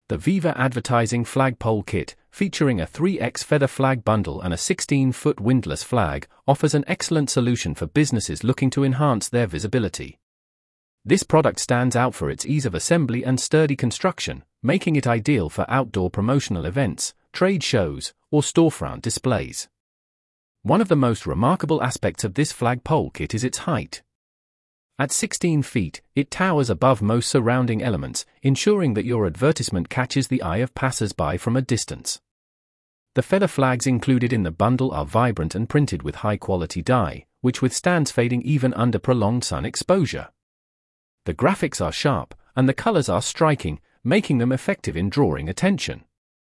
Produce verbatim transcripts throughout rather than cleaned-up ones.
The Viva Advertising Flagpole Kit, featuring a three X feather flag bundle and a sixteen foot windlass flag, offers an excellent solution for businesses looking to enhance their visibility. This product stands out for its ease of assembly and sturdy construction, making it ideal for outdoor promotional events, trade shows, or storefront displays. One of the most remarkable aspects of this flagpole kit is its height. At sixteen feet, it towers above most surrounding elements, ensuring that your advertisement catches the eye of passers-by from a distance. The feather flags included in the bundle are vibrant and printed with high-quality dye, which withstands fading even under prolonged sun exposure. The graphics are sharp, and the colors are striking, making them effective in drawing attention.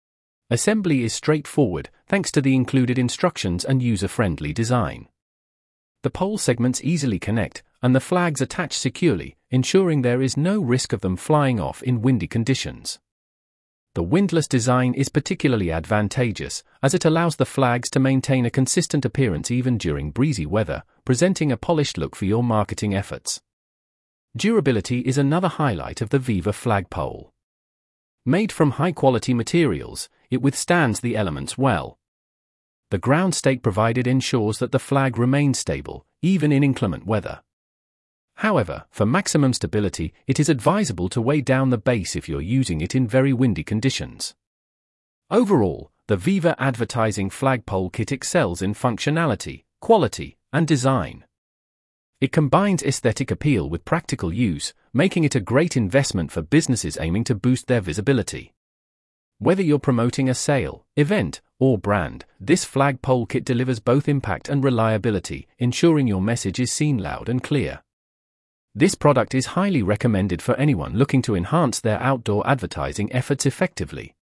Assembly is straightforward, thanks to the included instructions and user-friendly design. The pole segments easily connect, and the flags attach securely, ensuring there is no risk of them flying off in windy conditions. The windlass design is particularly advantageous, as it allows the flags to maintain a consistent appearance even during breezy weather, presenting a polished look for your marketing efforts. Durability is another highlight of the Viva flagpole. Made from high-quality materials, it withstands the elements well. The ground stake provided ensures that the flag remains stable, even in inclement weather. However, for maximum stability, it is advisable to weigh down the base if you're using it in very windy conditions. Overall, the Viva Advertising Flagpole Kit excels in functionality, quality, and design. It combines aesthetic appeal with practical use, making it a great investment for businesses aiming to boost their visibility. Whether you're promoting a sale, event, or brand, this flagpole kit delivers both impact and reliability, ensuring your message is seen loud and clear. This product is highly recommended for anyone looking to enhance their outdoor advertising efforts effectively.